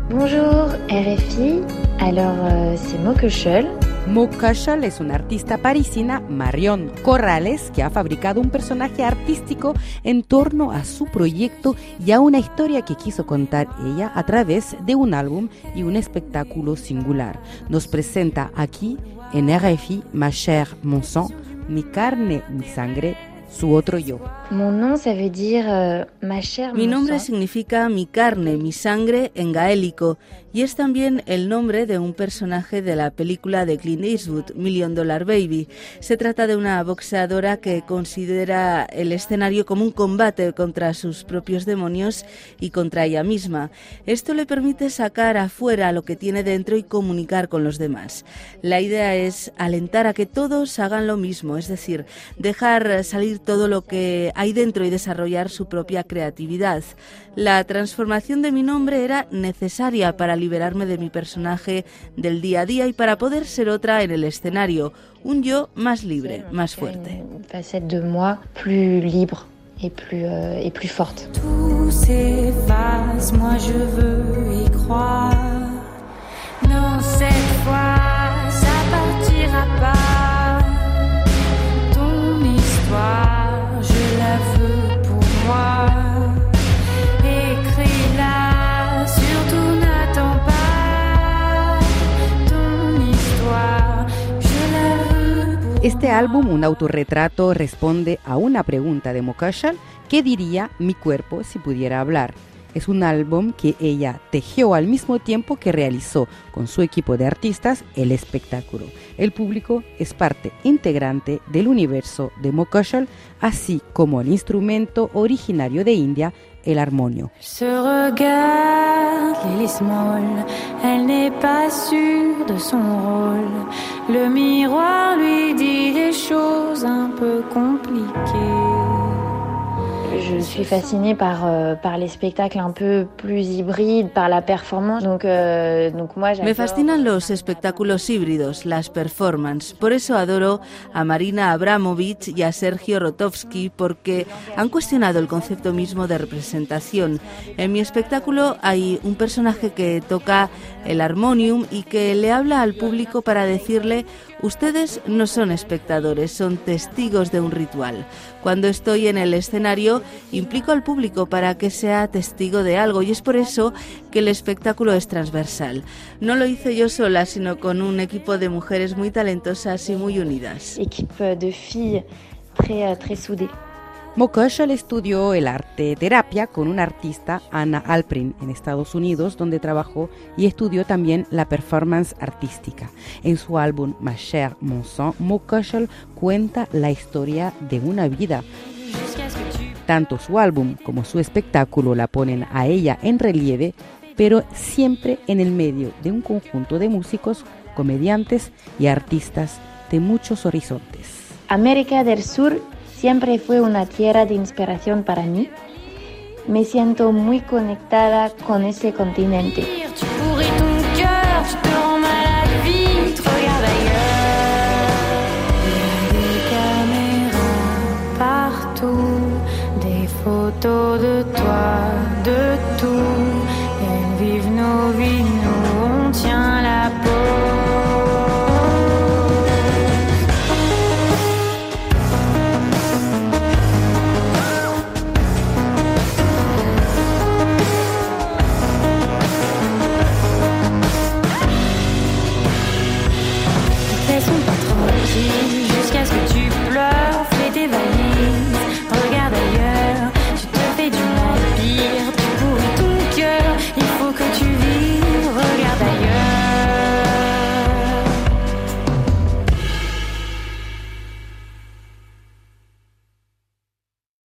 Bonjour RFI, alors c'est Mo Köchel. Mo Köchel es una artista parisina, Marion Corrales, que ha fabricado un personaje artístico en torno a su proyecto y a una historia que quiso contar ella a través de un álbum y un espectáculo singular. Nos presenta aquí en RFI Ma chair, mon sang, mi carne, mi sangre, su otro yo. Mon nom, ça veut dire ma chair, Mi mon nombre sang. significa mi carne, mi sangre en gaélico y es también el nombre de un personaje de la película de Clint Eastwood, Million Dollar Baby. Se trata de una boxeadora que considera el escenario como un combate contra sus propios demonios y contra ella misma. Esto le permite sacar afuera lo que tiene dentro y comunicar con los demás. La idea es alentar a que todos hagan lo mismo, es decir, dejar salir todo lo que hay dentro y desarrollar su propia creatividad. La transformación de mi nombre era necesaria para liberarme de mi personaje del día a día y para poder ser otra en el escenario, un yo más libre, más fuerte. Une facette de moi plus libre et plus forte. Tout s'efface, moi je veux y croire. Non, cette fois, ça partira pas. Ton histoire, je la veux pour moi. Écris-la, surtout n'attends pas. Ton histoire, je la veux pour Este álbum, un autorretrato, responde a una pregunta de Mo Köchel: ¿qué diría mi cuerpo si pudiera hablar? Es un álbum que ella tejió al mismo tiempo que realizó con su equipo de artistas el espectáculo. El público es parte integrante del universo de Mo Köchel, así como el instrumento originario de India, el armonio. se regarde, l'hélice molle, elle n'est pas sûre de son rôle. Le miroir lui dit des choses un peu compliquées. Je suis fascinée par les spectacles un peu plus hybrides, par la performance. Donc moi, j'adore. Me fascinan los espectáculos híbridos, las performances. Por eso adoro a Marina Abramovic y a Sergio Rotowski, porque han cuestionado el concepto mismo de representación. En mi espectáculo hay un personaje que toca el armonium y que le habla al público para decirle: ustedes no son espectadores, son testigos de un ritual. Cuando estoy en el escenario, implico al público para que sea testigo de algo, y es por eso que el espectáculo es transversal. No lo hice yo sola, sino con un equipo de mujeres muy talentosas y muy unidas. Équipe de filles très soudées. Mo Köchel estudió el arte terapia con una artista, Anna Alprin, en Estados Unidos, donde trabajó y estudió también la performance artística. En su álbum Ma chair, mon sang, Mo Köchel cuenta la historia de una vida. Tanto su álbum como su espectáculo la ponen a ella en relieve, pero siempre en el medio de un conjunto de músicos, comediantes y artistas de muchos horizontes. América del Sur siempre fue una tierra de inspiración para mí. Me siento muy conectada con ese continente. Tu pourris ton cœur, tu te rends mal à la vie, tu regardes ailleurs. Il y a des caméras partout, des photos de toi, de tout. Elles vivent nos vies, nous on tient